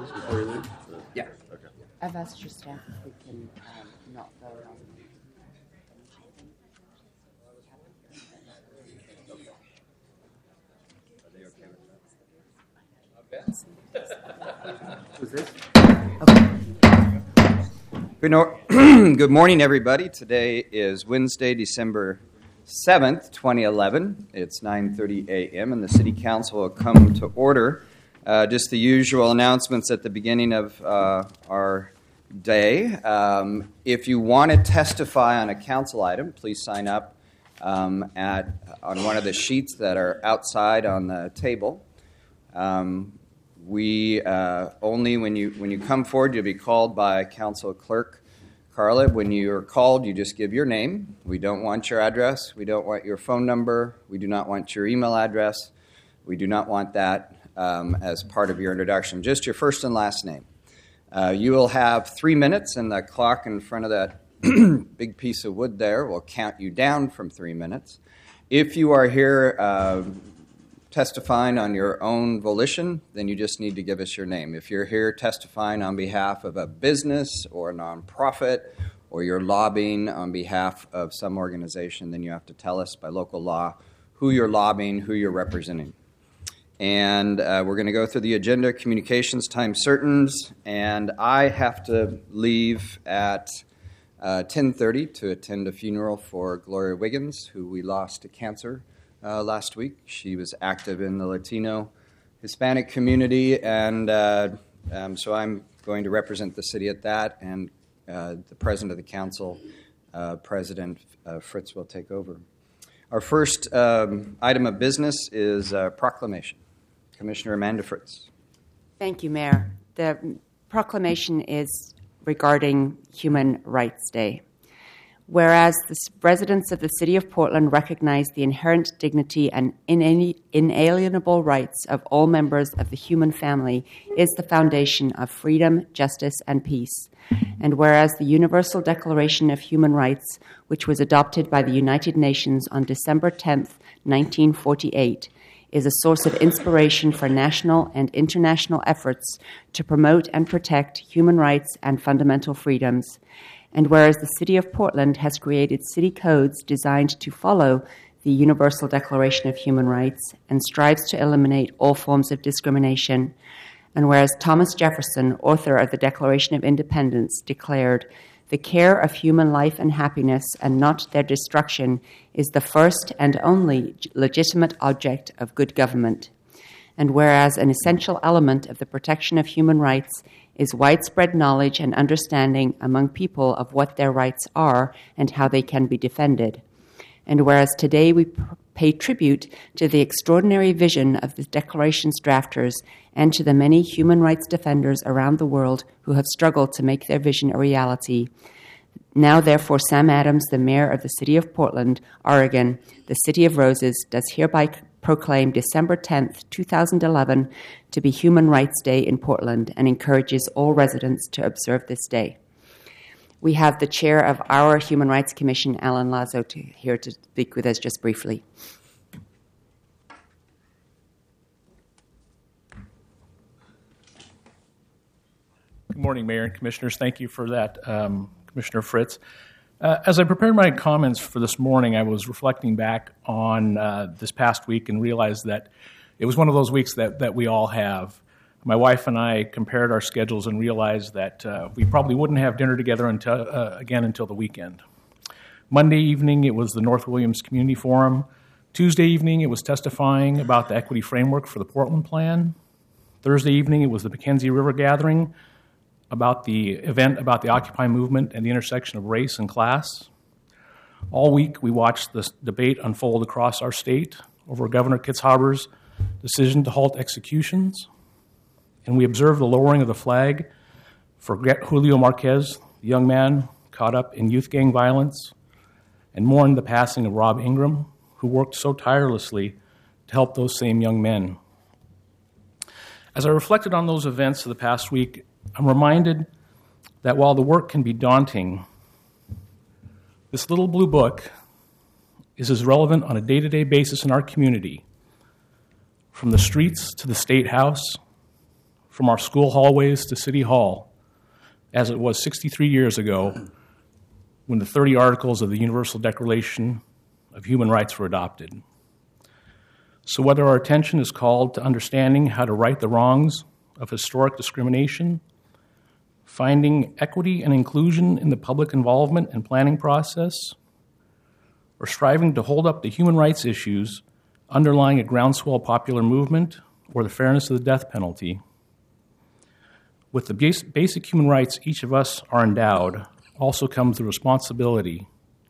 this before you leave? Yeah. Okay. I've asked your staff if we can not vote on Who's this? Okay. Good morning, everybody. Today is Wednesday, December 7th, 2011. It's 9:30 a.m., and the City Council will come to order. Just the usual announcements at the beginning of our day. If you want to testify on a council item, please sign up on one of the sheets that are outside on the table. We only when you come forward, you'll be called by Council Clerk Carla. When you are called, you just give your name. We don't want your address. We don't want your phone number. We do not want your email address. We do not want that as part of your introduction. Just your first and last name. You will have 3 minutes, and the clock in front of that big piece of wood there will count you down from 3 minutes. If you are here testifying on your own volition, then you just need to give us your name. If you're here testifying on behalf of a business or a nonprofit, or you're lobbying on behalf of some organization, then you have to tell us by local law who you're lobbying, who you're representing. And we're going to go through the agenda, communications, time certains, and I have to leave at 10:30 to attend a funeral for Gloria Wiggins, who we lost to cancer last week. She was active in the Latino Hispanic community, and so I'm going to represent the city at that, and the president of the council, President Fritz, will take over. Our first item of business is proclamation. Commissioner Amanda Fritz. Thank you, Mayor. The proclamation is regarding Human Rights Day. Whereas the residents of the City of Portland recognize the inherent dignity and inalienable rights of all members of the human family is the foundation of freedom, justice, and peace. And whereas the Universal Declaration of Human Rights, which was adopted by the United Nations on December 10th, 1948, is a source of inspiration for national and international efforts to promote and protect human rights and fundamental freedoms. And whereas the City of Portland has created city codes designed to follow the Universal Declaration of Human Rights and strives to eliminate all forms of discrimination, and whereas Thomas Jefferson, author of the Declaration of Independence, declared, "The care of human life and happiness, and not their destruction, is the first and only legitimate object of good government." And whereas an essential element of the protection of human rights is widespread knowledge and understanding among people of what their rights are and how they can be defended. And whereas today we pay tribute to the extraordinary vision of the Declaration's drafters and to the many human rights defenders around the world who have struggled to make their vision a reality, now therefore Sam Adams, the Mayor of the City of Portland, Oregon, the City of Roses, does hereby proclaim December 10th, 2011 to be Human Rights Day in Portland and encourages all residents to observe this day. We have the chair of our Human Rights Commission, Alan Lazo, here to speak with us just briefly. Good morning, Mayor and Commissioners. Thank you for that, Commissioner Fritz. As I prepared my comments for this morning, I was reflecting back on this past week and realized that it was one of those weeks that we all have. My wife and I compared our schedules and realized that we probably wouldn't have dinner together until the weekend. Monday evening, it was the North Williams Community Forum. Tuesday evening, it was testifying about the equity framework for the Portland Plan. Thursday evening, it was the Mackenzie River Gathering, about the event about the Occupy movement and the intersection of race and class. All week, we watched this debate unfold across our state over Governor Kitzhaber's decision to halt executions, and we observed the lowering of the flag for Julio Marquez, the young man caught up in youth gang violence, and mourned the passing of Rob Ingram, who worked so tirelessly to help those same young men. As I reflected on those events of the past week, I'm reminded that while the work can be daunting, this little blue book is as relevant on a day-to-day basis in our community, from the streets to the State House, from our school hallways to City Hall, as it was 63 years ago when the 30 Articles of the Universal Declaration of Human Rights were adopted. So whether our attention is called to understanding how to right the wrongs of historic discrimination, finding equity and inclusion in the public involvement and planning process, or striving to hold up the human rights issues underlying a groundswell popular movement or the fairness of the death penalty, with the basic human rights each of us are endowed also comes the responsibility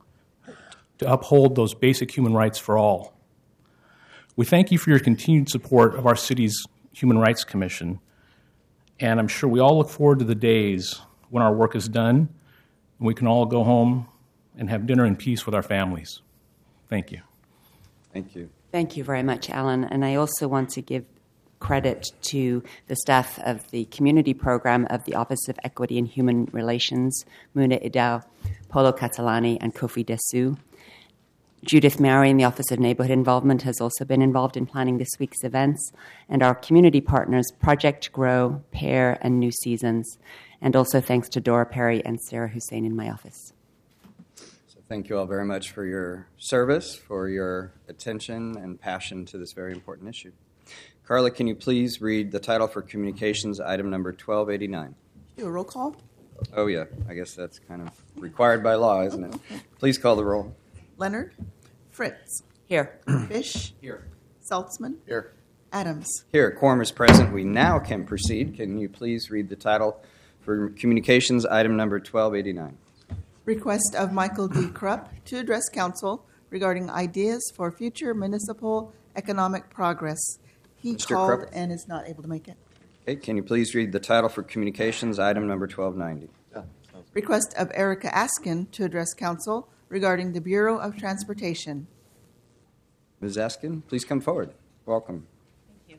to uphold those basic human rights for all. We thank you for your continued support of our city's Human Rights Commission, and I'm sure we all look forward to the days when our work is done and we can all go home and have dinner in peace with our families. Thank you. Thank you. Thank you very much, Alan. And I also want to give credit to the staff of the community program of the Office of Equity and Human Relations, Muna Idao, Polo Catalani, and Kofi Desu. Judith Mary in the Office of Neighborhood Involvement has also been involved in planning this week's events, and our community partners, Project Grow, PAIR, and New Seasons. And also thanks to Dora Perry and Sarah Hussein in my office. So thank you all very much for your service, for your attention and passion to this very important issue. Carla, can you please read the title for communications, item number 1289? Do a roll call. Oh, yeah. I guess that's kind of required by law, isn't it? Please call the roll. Leonard. Fritz. Here. Fish. Here. Saltzman. Here. Adams. Here. Quorum is present. We now can proceed. Can you please read the title for communications, item number 1289? Request of Michael D. Krupp to address council regarding ideas for future municipal economic progress. He Mr. called Krupp. and is not able to make it. Okay. Can you please read the title for communications, item number 1290? Request of Erica Askin to address council regarding the Bureau of Transportation. Ms. Askin, please come forward. Welcome. Thank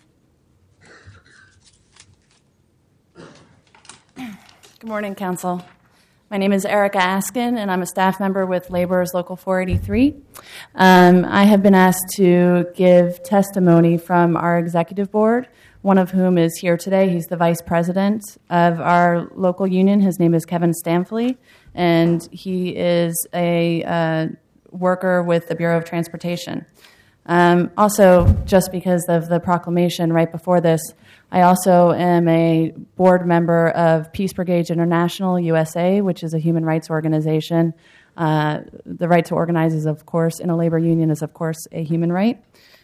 you. Good morning, Council. My name is Erica Askin, and I'm a staff member with Laborers Local 483. I have been asked to give testimony from our executive board, one of whom is here today. He's the vice president of our local union. His name is Kevin Stamfley, and he is a worker with the Bureau of Transportation. Also, just because of the proclamation right before this, I also am a board member of Peace Brigade International USA, which is a human rights organization. The right to organize is, of course, in a labor union is, of course, a human right.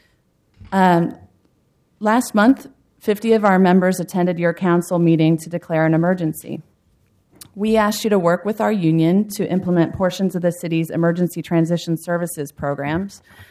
Last month, 50 of our members attended your council meeting to declare an emergency. We asked you to work with our union to implement portions of the city's emergency transition services program,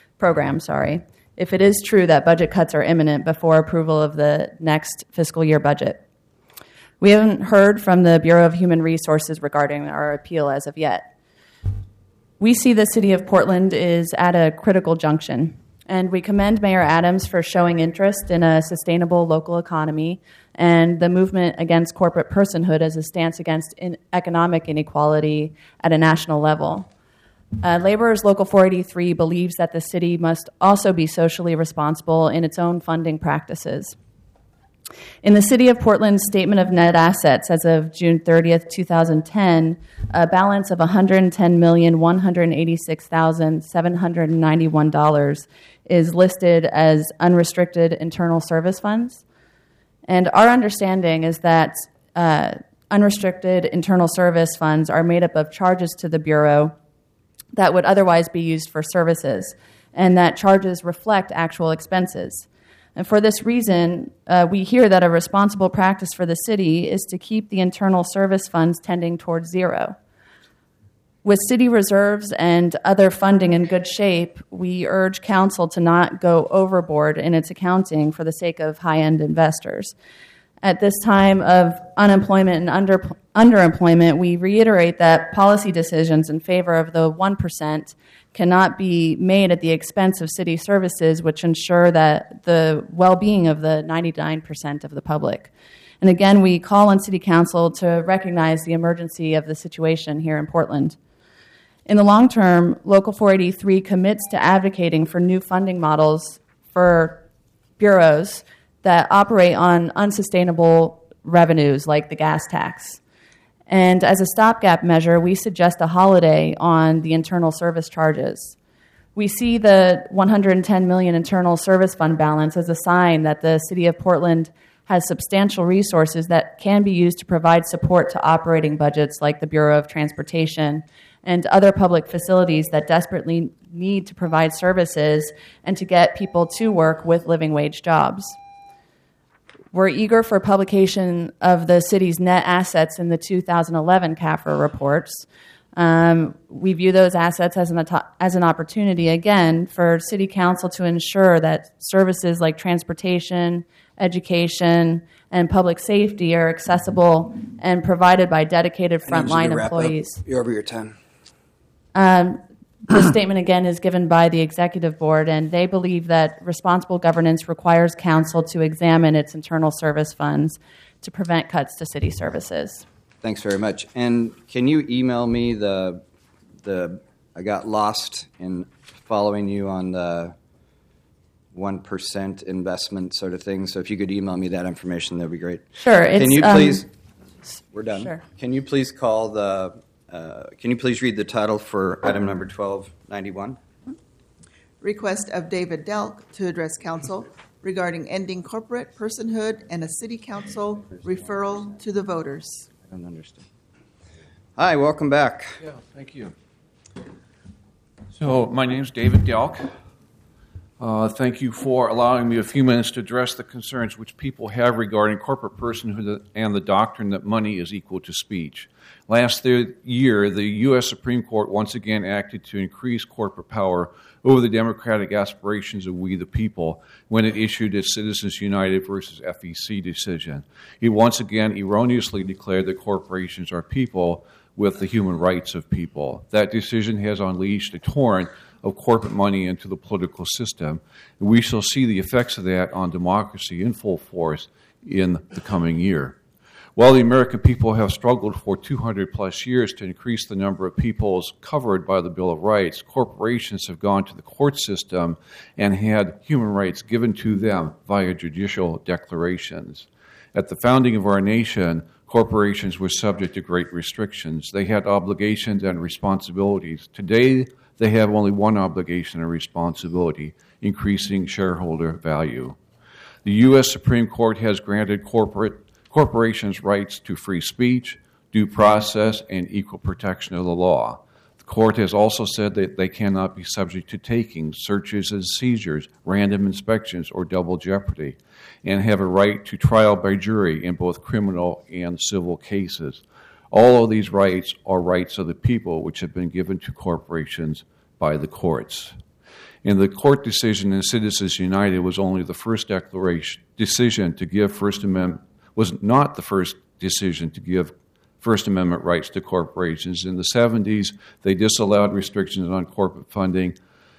if it is true that budget cuts are imminent before approval of the next fiscal year budget. We haven't heard from the Bureau of Human Resources regarding our appeal as of yet. We see the city of Portland is at a critical junction, and we commend Mayor Adams for showing interest in a sustainable local economy and the movement against corporate personhood as a stance against economic inequality at a national level. Laborers Local 483 believes that the city must also be socially responsible in its own funding practices. In the City of Portland's Statement of Net Assets as of June 30th, 2010, a balance of $110,186,791 is listed as unrestricted internal service funds. And our understanding is that unrestricted internal service funds are made up of charges to the Bureau that would otherwise be used for services, and that charges reflect actual expenses. And for this reason, we hear that a responsible practice for the city is to keep the internal service funds tending towards zero. With city reserves and other funding in good shape, we urge council to not go overboard in its accounting for the sake of high-end investors. At this time of unemployment and underemployment, we reiterate that policy decisions in favor of the 1% cannot be made at the expense of city services, which ensure that the well-being of the 99% of the public. And again, we call on City Council to recognize the emergency of the situation here in Portland. In the long term, Local 483 commits to advocating for new funding models for bureaus that operate on unsustainable revenues like the gas tax. And as a stopgap measure, we suggest a holiday on the internal service charges. We see the $110 million internal service fund balance as a sign that the City of Portland has substantial resources that can be used to provide support to operating budgets like the Bureau of Transportation and other public facilities that desperately need to provide services and to get people to work with living wage jobs. We're eager for publication of the city's net assets in the 2011 CAFR reports. We view those assets as an opportunity, again, for City Council to ensure that services like transportation, education, and public safety are accessible and provided by dedicated frontline employees. You're over your time. The statement, again, is given by the Executive Board, and they believe that responsible governance requires Council to examine its internal service funds to prevent cuts to city services. Thanks very much. And can you email me the I got lost in following you on the 1% investment sort of thing. So if you could email me that information, that'd be great. Sure. Can you please? We're done. Sure. Can you please call the? Can you please read the title for item number 1291? Request of David Delk to address council regarding ending corporate personhood and a city council referral to the voters. I don't understand. Hi, welcome back. Yeah, thank you. So my name's David Delk. Thank you for allowing me a few minutes to address the concerns which people have regarding corporate personhood and the doctrine that money is equal to speech. Last year, the U.S. Supreme Court once again acted to increase corporate power over the democratic aspirations of we the people when it issued its Citizens United versus FEC decision. It once again erroneously declared that corporations are people with the human rights of people. That decision has unleashed a torrent of corporate money into the political system, and we shall see the effects of that on democracy in full force in the coming year. While the American people have struggled for 200 plus years to increase the number of peoples covered by the Bill of Rights, corporations have gone to the court system and had human rights given to them via judicial declarations. At the founding of our nation, corporations were subject to great restrictions. They had obligations and responsibilities. Today, they have only one obligation and responsibility: increasing shareholder value. The U.S. Supreme Court has granted corporations rights to free speech, due process, and equal protection of the law. The court has also said that they cannot be subject to takings, searches and seizures, random inspections, or double jeopardy, and have a right to trial by jury in both criminal and civil cases. All of these rights are rights of the people which have been given to corporations by the courts. And the court decision in Citizens United was only the first decision to give First Amendment, was not the first decision to give First Amendment rights to corporations. In the 70s, they disallowed restrictions on corporate funding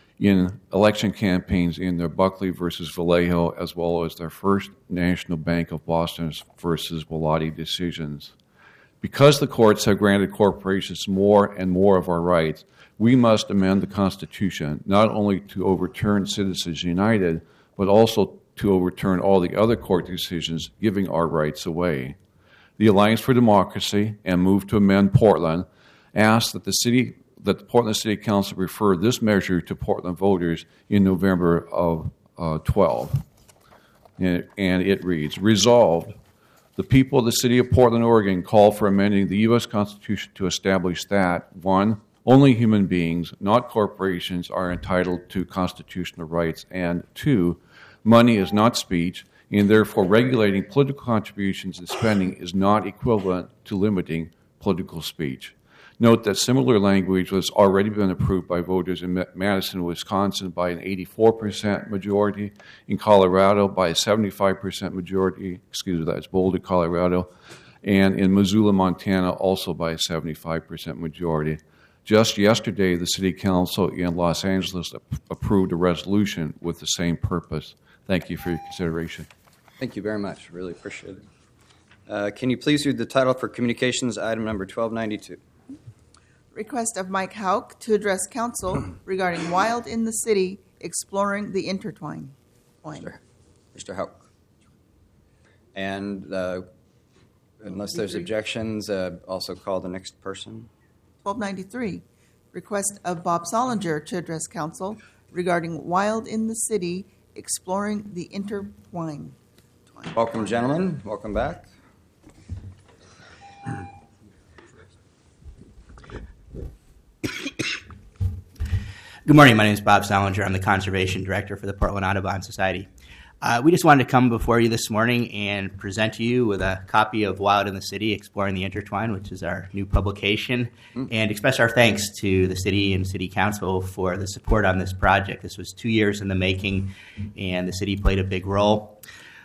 in election campaigns in their Buckley versus Vallejo, as well as their first National Bank of Boston versus Bellotti decisions. Because the courts have granted corporations more and more of our rights, we must amend the Constitution, not only to overturn Citizens United, but also to overturn all the other court decisions giving our rights away. The Alliance for Democracy and Move to Amend Portland asked that the Portland City Council refer this measure to Portland voters in November of 12. And it reads, resolved, the people of the City of Portland, Oregon call for amending the U.S. Constitution to establish that, 1, only human beings, not corporations, are entitled to constitutional rights, and 2, money is not speech, and therefore regulating political contributions and spending is not equivalent to limiting political speech. Note that similar language was already been approved by voters in Madison, Wisconsin by an 84% majority, in Colorado by a 75% majority, that's Boulder, Colorado, and in Missoula, Montana also by a 75% majority. Just yesterday, the City Council in Los Angeles approved a resolution with the same purpose. Thank you for your consideration. Thank you very much. Really appreciate it. Can you please read the title for communications, item number 1292? Request of Mike Hauk to address council regarding Wild in the City, exploring the intertwine. Mr. Hauk. And Unless there's objections, also call the next person. 1293, request of Bob Solinger to address council regarding Wild in the City, exploring the intertwine. Welcome, gentlemen. Welcome back. Good morning. My name is Bob Solinger. I'm the Conservation Director for the Portland Audubon Society. We just wanted to come before you this morning and present to you with a copy of Wild in the City, Exploring the Intertwine, which is our new publication, and express our thanks to the city and city council for the support on this project. This was 2 years in the making, and the city played a big role.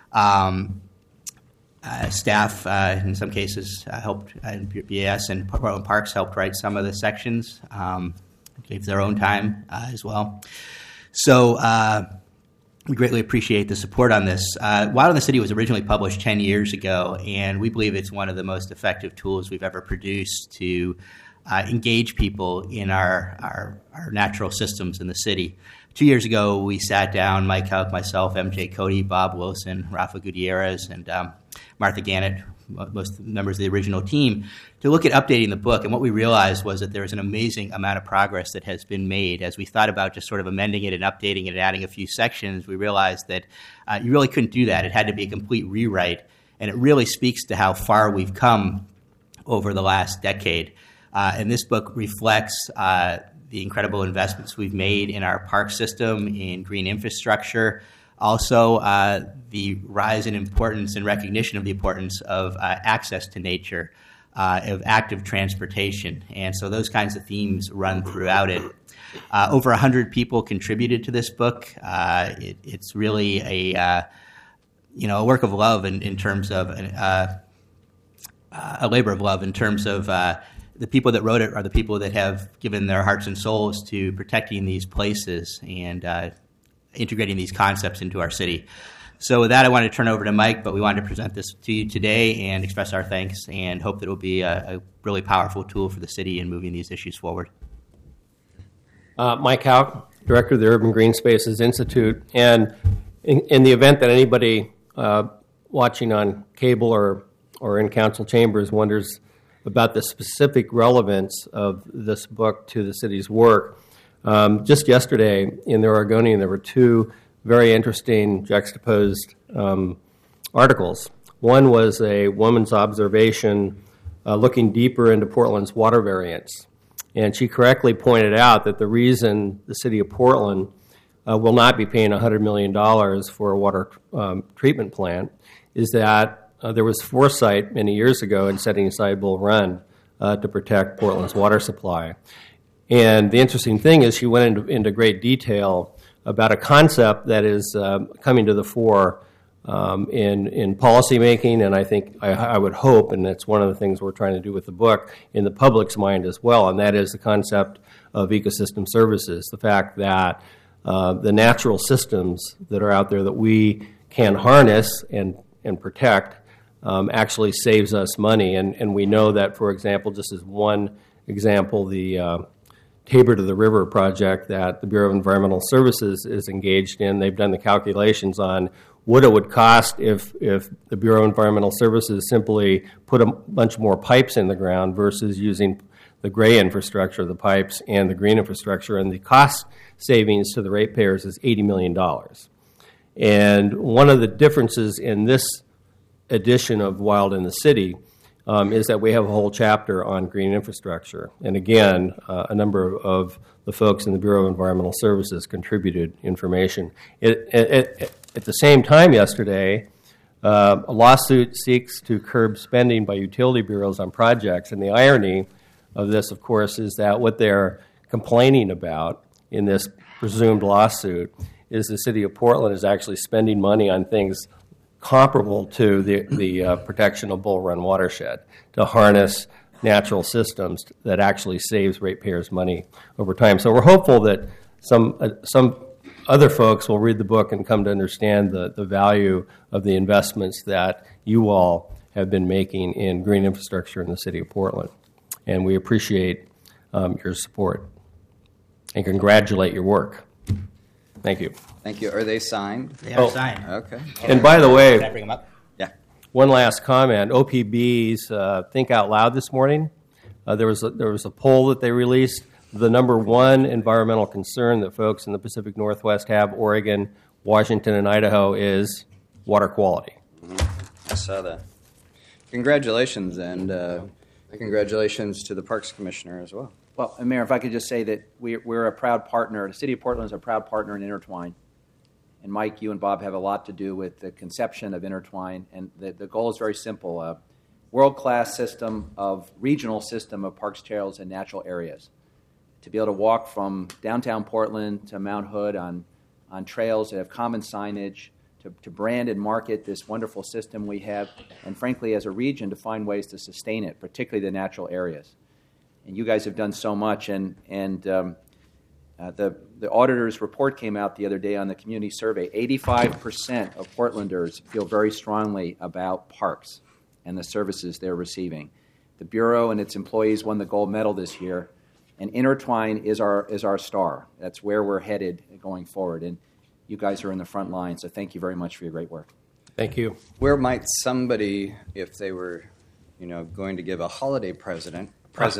Staff, in some cases, helped, BAS and Portland Parks helped write some of the sections, gave their own time as well. So we greatly appreciate the support on this. Wild in the City was originally published 10 years ago, and we believe it's one of the most effective tools we've ever produced to engage people in our natural systems in the city. 2 years ago, we sat down, Mike Houck, myself, MJ Cody, Bob Wilson, Rafa Gutierrez, and Martha Gannett, most members of the original team, to look at updating the book. And what we realized was that there was an amazing amount of progress that has been made. As we thought about just sort of amending it and updating it and adding a few sections, we realized that you really couldn't do that. It had to be a complete rewrite. And it really speaks to how far we've come over the last decade. And this book reflects the incredible investments we've made in our park system, in green infrastructure, also the rise in importance and recognition of the importance of access to nature, of active transportation. And so those kinds of themes run throughout it. Over 100 people contributed to this book. It's really a work of love in terms of a labor of love in terms of the people that wrote it are the people that have given their hearts and souls to protecting these places and integrating these concepts into our city. So with that, I wanted to turn over to Mike, but we wanted to present this to you today and express our thanks and hope that it will be a really powerful tool for the city in moving these issues forward. Mike Houck, Director of the Urban Green Spaces Institute. And in the event that anybody watching on cable or in council chambers wonders about the specific relevance of this book to the city's work, just yesterday in the Oregonian, there were two very interesting juxtaposed articles. One was a woman's observation looking deeper into Portland's water variants. And she correctly pointed out that the reason the city of Portland will not be paying $100 million for a water treatment plant is that there was foresight many years ago in setting aside Bull Run to protect Portland's water supply. And the interesting thing is she went into great detail about a concept that is coming to the fore in policymaking, and I think I would hope, and that's one of the things we're trying to do with the book, in the public's mind as well, and that is the concept of ecosystem services, the fact that the natural systems that are out there that we can harness and protect actually saves us money. And we know that, for example, just as one example, the Tabor to the River project that the Bureau of Environmental Services is engaged in, they've done the calculations on what it would cost if the Bureau of Environmental Services simply put a bunch more pipes in the ground versus using the gray infrastructure, the pipes, and the green infrastructure. And the cost savings to the ratepayers is $80 million. And one of the differences in this edition of Wild in the City is that we have a whole chapter on green infrastructure. And again, a number of the folks in the Bureau of Environmental Services contributed information. At the same time yesterday, a lawsuit seeks to curb spending by utility bureaus on projects. And the irony of this, of course, is that what they're complaining about in this presumed lawsuit is the city of Portland is actually spending money on things comparable to the protection of Bull Run watershed to harness natural systems that actually saves ratepayers money over time. So we're hopeful that some other folks will read the book and come to understand the value of the investments that you all have been making in green infrastructure in the city of Portland. And we appreciate your support and congratulate your work. Thank you. Thank you. Are they signed? They are signed. Okay. And by the way, Can I bring them up? Yeah. one last comment. OPB's Think Out Loud this morning. There was a poll that they released. The number one environmental concern that folks in the Pacific Northwest have, Oregon, Washington, and Idaho, is water quality. I saw that. Congratulations, and congratulations to the Parks Commissioner as well. Well, and Mayor, if I could just say that we're a proud partner. The City of Portland is a proud partner in Intertwine. And Mike, you and Bob have a lot to do with the conception of Intertwine. And the goal is very simple, a world-class regional system of parks, trails, and natural areas. To be able to walk from downtown Portland to Mount Hood on trails that have common signage, to brand and market this wonderful system we have, and frankly, as a region, to find ways to sustain it, particularly the natural areas. And you guys have done so much, and the auditor's report came out the other day on the community survey. 85% of Portlanders feel very strongly about parks and the services they're receiving. The Bureau and its employees won the gold medal this year, and Intertwine is our star. That's where we're headed going forward, and you guys are in the front line, so thank you very much for your great work. Thank you. Where might somebody, if they were, going to give a holiday present,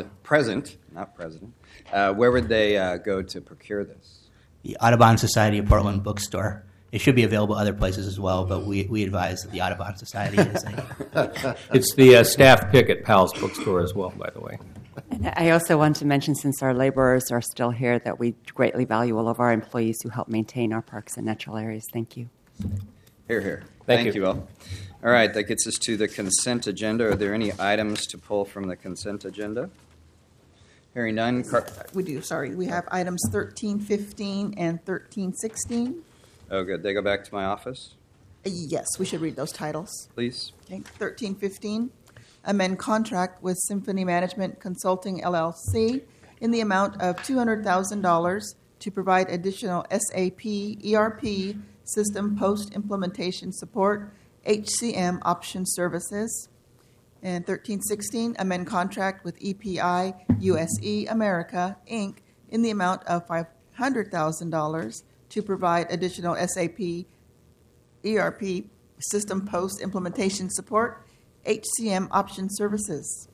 not president, where would they go to procure this? The Audubon Society of Portland bookstore. It should be available other places as well, but we advise that the Audubon Society is It's the staff pick at Powell's bookstore as well, by the way. And I also want to mention, since our laborers are still here, that we greatly value all of our employees who help maintain our parks and natural areas. Thank you. Hear, hear. Thank you all. All right, that gets us to the consent agenda. Are there any items to pull from the consent agenda? Hearing none. We do, sorry. We have items 1315 and 1316. Oh, good. They go back to my office, Yes, we should read those titles. please. Okay, 1315, amend contract with Symphony Management Consulting, LLC, in the amount of $200,000 to provide additional SAP ERP system post-implementation support, HCM option services. And 1316, amend contract with EPI USE America, Inc., in the amount of $500,000 to provide additional SAP ERP system post-implementation support, HCM option services.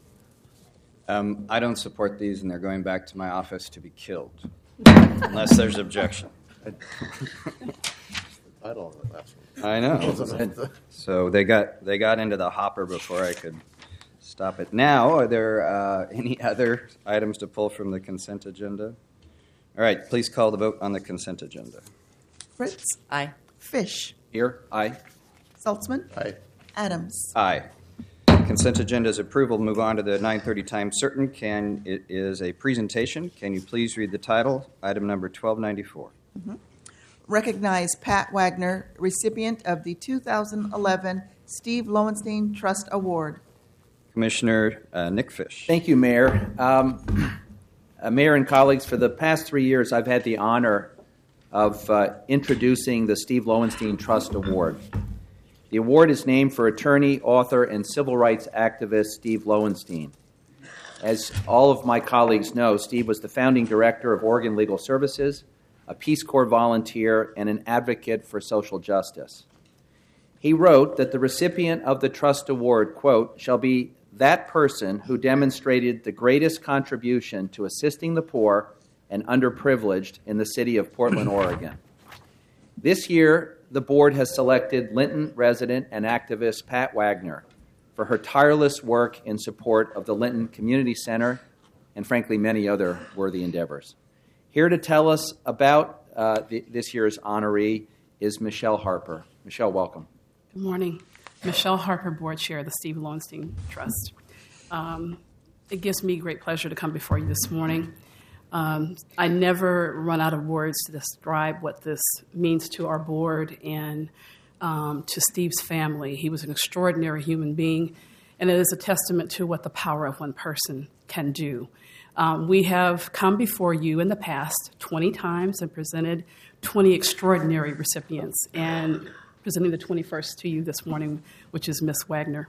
I don't support these, and they're going back to my office to be killed, unless there's objection. I know. So they got into the hopper before I could stop it. Now, are there any other items to pull from the consent agenda? All right, please call the vote on the consent agenda. Fritz? Aye. Fish? Here, aye. Saltzman? Aye. Adams? Aye. Consent agenda is approval. Move on to the 9:30 time certain. It is a presentation. Can you please read the title? Item number 1294. Recognize Pat Wagner, recipient of the 2011 Steve Lowenstein Trust Award. Commissioner Nick Fish. Thank you, Mayor. Mayor and colleagues, for the past 3 years, I've had the honor of introducing the Steve Lowenstein Trust Award. The award is named for attorney, author, and civil rights activist Steve Lowenstein. As all of my colleagues know, Steve was the founding director of Oregon Legal Services, a Peace Corps volunteer, and an advocate for social justice. He wrote that the recipient of the Trust Award, quote, shall be that person who demonstrated the greatest contribution to assisting the poor and underprivileged in the city of Portland, Oregon. This year, the board has selected Linton resident and activist Pat Wagner for her tireless work in support of the Linton Community Center and, frankly, many other worthy endeavors. Here to tell us about this year's honoree is Michelle Harper. Michelle, welcome. Good morning. Michelle Harper, Board Chair of the Steve Lowenstein Trust. It gives me great pleasure to come before you this morning. I never run out of words to describe what this means to our board and to Steve's family. He was an extraordinary human being, and it is a testament to what the power of one person can do. We have come before you in the past 20 times and presented 20 extraordinary recipients, and presenting the 21st to you this morning, which is Miss Wagner.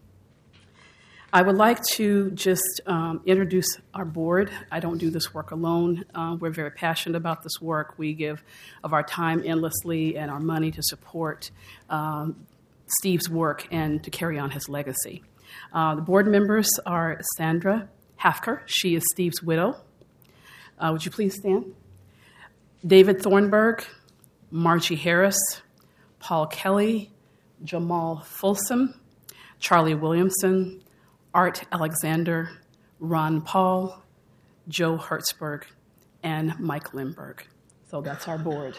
I would like to just introduce our board. I don't do this work alone. We're very passionate about this work. We give of our time endlessly and our money to support Steve's work and to carry on his legacy. The board members are Sandra Hafker. She is Steve's widow. Would you please stand? David Thornburg, Margie Harris, Paul Kelly, Jamal Folsom, Charlie Williamson, Art Alexander, Ron Paul, Joe Hertzberg, and Mike Lindberg. So that's our board.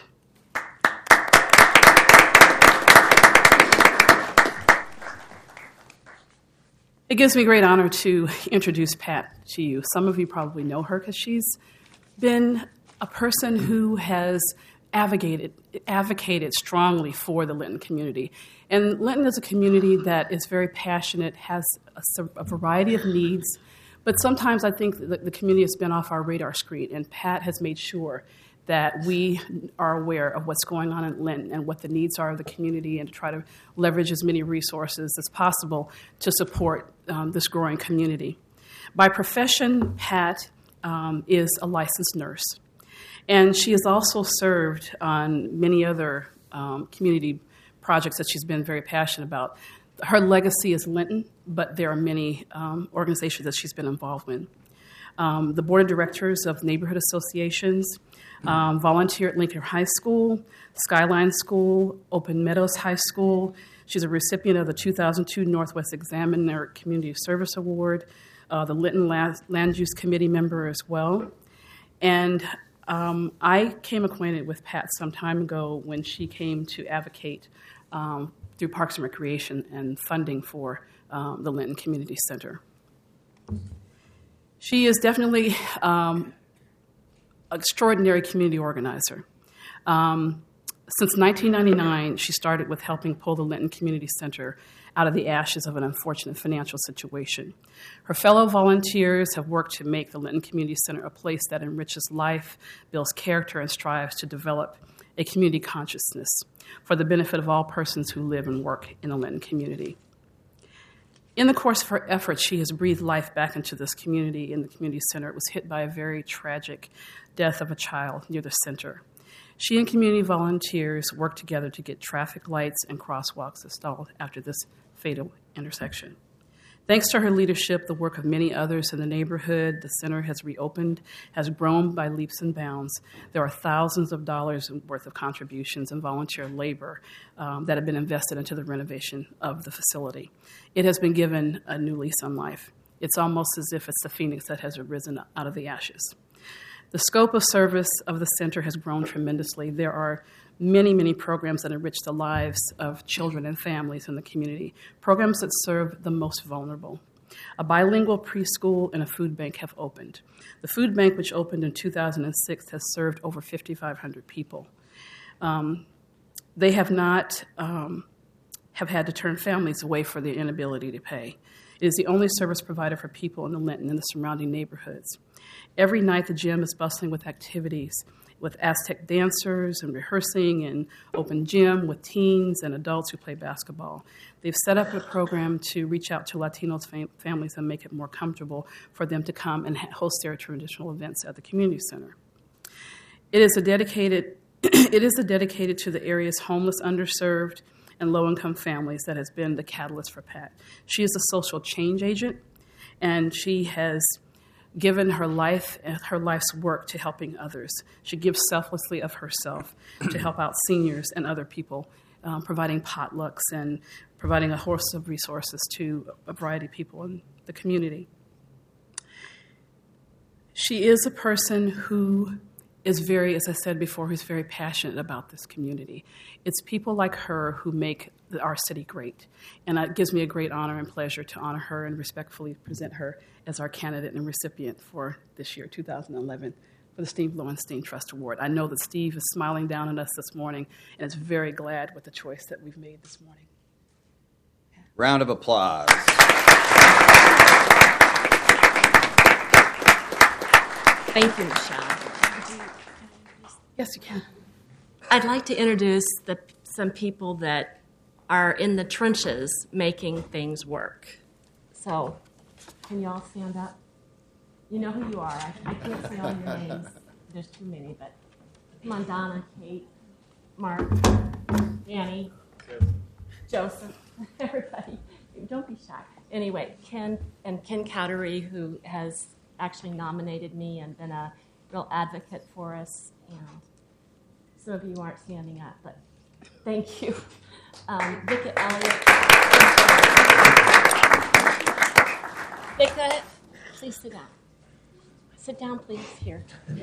It gives me great honor to introduce Pat to you. Some of you probably know her because she's been a person who has advocated strongly for the Linton community. And Linton is a community that is very passionate, has a variety of needs, but sometimes I think that the community has been off our radar screen, and Pat has made sure that we are aware of what's going on in Linton and what the needs are of the community, and to try to leverage as many resources as possible to support this growing community. By profession, Pat is a licensed nurse, and she has also served on many other community projects that she's been very passionate about. Her legacy is Linton, but there are many organizations that she's been involved in. The board of directors of neighborhood associations, volunteer at Lincoln High School, Skyline School, Open Meadows High School. She's a recipient of the 2002 Northwest Examiner Community Service Award, the Linton Land Use Committee member as well. And I came acquainted with Pat some time ago when she came to advocate through Parks and Recreation and funding for the Linton Community Center. She is definitely an extraordinary community organizer. Since 1999, she started with helping pull the Linton Community Center out of the ashes of an unfortunate financial situation. Her fellow volunteers have worked to make the Linton Community Center a place that enriches life, builds character, and strives to develop a community consciousness for the benefit of all persons who live and work in the Linton community. In the course of her efforts, she has breathed life back into this community. In the community center, it was hit by a very tragic death of a child near the center. She and community volunteers worked together to get traffic lights and crosswalks installed after this fatal intersection. Thanks to her leadership, the work of many others in the neighborhood, the center has reopened, has grown by leaps and bounds. There are thousands of dollars worth of contributions and volunteer labor that have been invested into the renovation of the facility. It has been given a new lease on life. It's almost as if it's the phoenix that has arisen out of the ashes. The scope of service of the center has grown tremendously. There are many, many programs that enrich the lives of children and families in the community, programs that serve the most vulnerable. A bilingual preschool and a food bank have opened. The food bank, which opened in 2006, has served over 5,500 people. They have not have had to turn families away for their inability to pay. It is the only service provider for people in the Linton and the surrounding neighborhoods. Every night, the gym is bustling with activities, with Aztec dancers and rehearsing, and open gym with teens and adults who play basketball. They've set up a program to reach out to Latino families and make it more comfortable for them to come and host their traditional events at the community center. It is dedicated to the area's homeless, underserved, and low-income families that has been the catalyst for Pat. She is a social change agent, and she has given her life and her life's work to helping others. She gives selflessly of herself to help out seniors and other people, providing potlucks and providing a host of resources to a variety of people in the community. She is a person who is very, as I said before, who's very passionate about this community. It's people like her who make our city great. And it gives me a great honor and pleasure to honor her and respectfully present her as our candidate and recipient for this year, 2011, for the Steve Lowenstein Trust Award. I know that Steve is smiling down on us this morning and is very glad with the choice that we've made this morning. Round of applause. Thank you, Michelle. Yes, you can. I'd like to introduce some people that are in the trenches making things work. So, can you all stand up? You know who you are. I can't say all your names. There's too many, but come on, Donna, Kate, Mark, Danny. Joseph, everybody, don't be shy. Anyway, Ken Cowdery, who has actually nominated me and been a real advocate for us. And some of you aren't standing up, but thank you. Vicka Elliott. Vicka, please sit down. Sit down, please, here.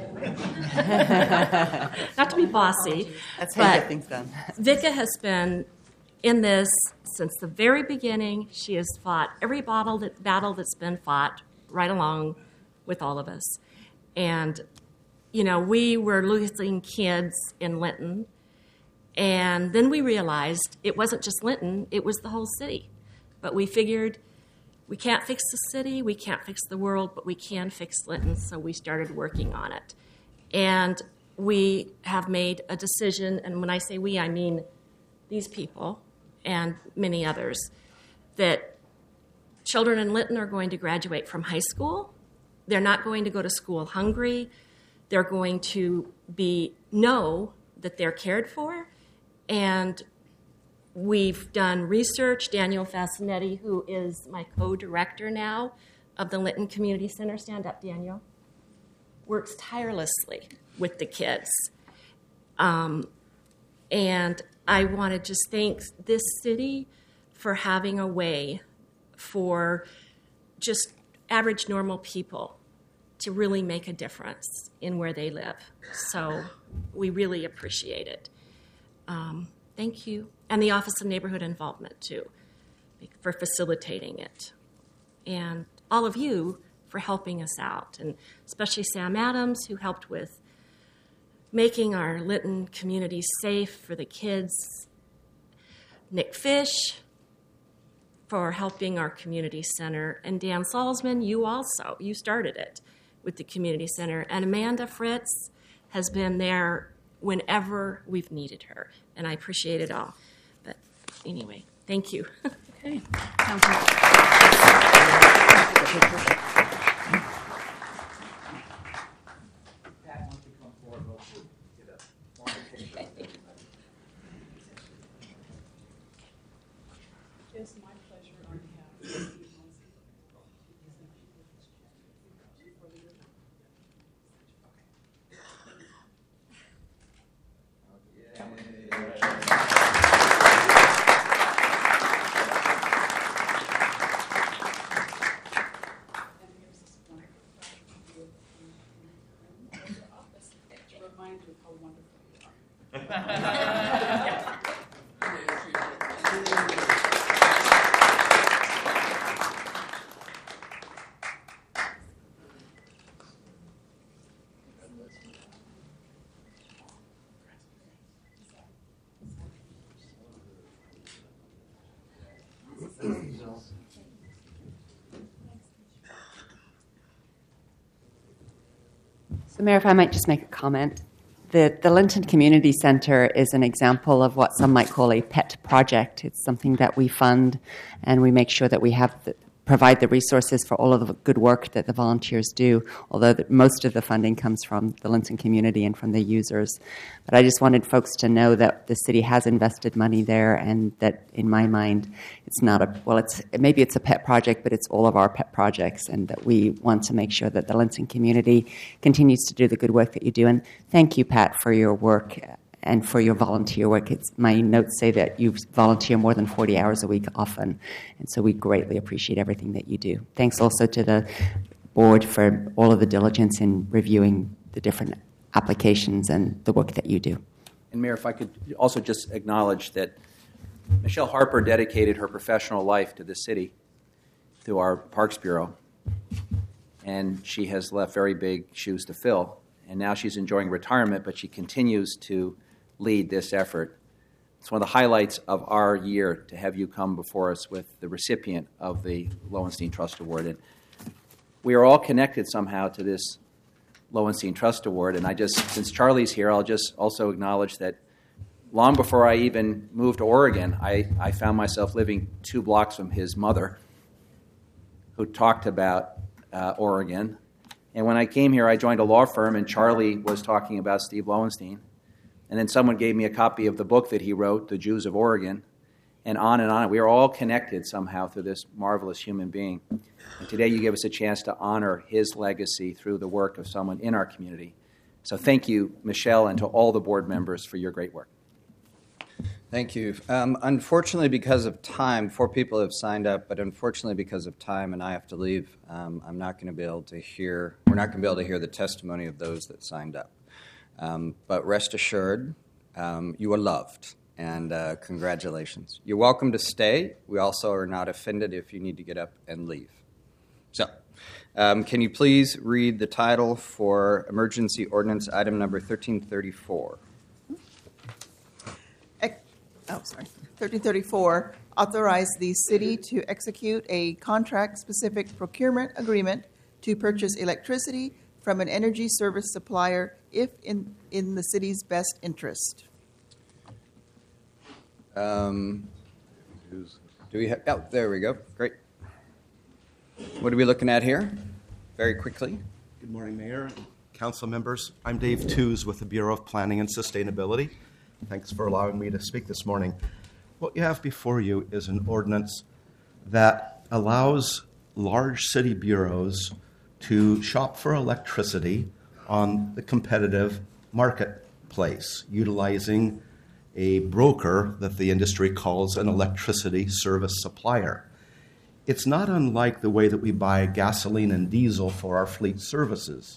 Not to be bossy, That's how you but get things done. Vicka has been in this since the very beginning. She has fought every battle that's been fought right along with all of us. And, we were losing kids in Linton. And then we realized it wasn't just Linton, it was the whole city. But we figured we can't fix the city, we can't fix the world, but we can fix Linton, so we started working on it. And we have made a decision, and when I say we, I mean these people and many others, that children in Linton are going to graduate from high school. They're not going to go to school hungry. They're going to know that they're cared for. And we've done research. Daniel Fascinetti, who is my co-director now of the Linton Community Center, stand up, Daniel, works tirelessly with the kids. And I want to just thank this city for having a way for just average, normal people to really make a difference in where they live. So we really appreciate it. Thank you. And the Office of Neighborhood Involvement, too, for facilitating it. And all of you for helping us out, and especially Sam Adams, who helped with making our Linton community safe for the kids. Nick Fish for helping our community center. And Dan Salzman, you started it with the community center. And Amanda Fritz has been there whenever we've needed her. And I appreciate it all. But anyway, thank you. Okay. It's my pleasure on behalf of to remind you of how wonderful you are. So, Mayor, if I might just make a comment. The Linton Community Center is an example of what some might call a pet project. It's something that we fund, and we make sure that we provide the resources for all of the good work that the volunteers do, although most of the funding comes from the Linton community and from the users. But I just wanted folks to know that the city has invested money there, and that, in my mind, it's not maybe it's a pet project, but it's all of our pet projects, and that we want to make sure that the Linton community continues to do the good work that you do. And thank you, Pat, for your work and for your volunteer work. My notes say that you volunteer more than 40 hours a week often, and so we greatly appreciate everything that you do. Thanks also to the board for all of the diligence in reviewing the different applications and the work that you do. And Mayor, if I could also just acknowledge that Michelle Harper dedicated her professional life to the city through our Parks Bureau, and she has left very big shoes to fill. And now she's enjoying retirement, but she continues to lead this effort. It's one of the highlights of our year to have you come before us with the recipient of the Lowenstein Trust Award. And we are all connected somehow to this Lowenstein Trust Award. And since Charlie's here, I'll just also acknowledge that long before I even moved to Oregon, I found myself living 2 blocks from his mother, who talked about Oregon. And when I came here, I joined a law firm, and Charlie was talking about Steve Lowenstein. And then someone gave me a copy of the book that he wrote, The Jews of Oregon. and on and on. We are all connected somehow through this marvelous human being. And today you give us a chance to honor his legacy through the work of someone in our community. So thank you, Michelle, and to all the board members for your great work. Thank you. Unfortunately, because of time, 4 people have signed up, but unfortunately because of time and I have to leave, I'm not going to be able to hear, we're not going to be able to hear the testimony of those that signed up. But rest assured, you are loved, and congratulations. You're welcome to stay. We also are not offended if you need to get up and leave. So, can you please read the title for emergency ordinance item number 1334? 1334, authorize the city to execute a contract-specific procurement agreement to purchase electricity from an energy service supplier if in the city's best interest. Do we have? Oh, there we go. Great. What are we looking at here? Very quickly. Good morning, Mayor and council members. I'm Dave Tews with the Bureau of Planning and Sustainability. Thanks for allowing me to speak this morning. What you have before you is an ordinance that allows large city bureaus to shop for electricity on the competitive marketplace, utilizing a broker that the industry calls an electricity service supplier. It's not unlike the way that we buy gasoline and diesel for our fleet services,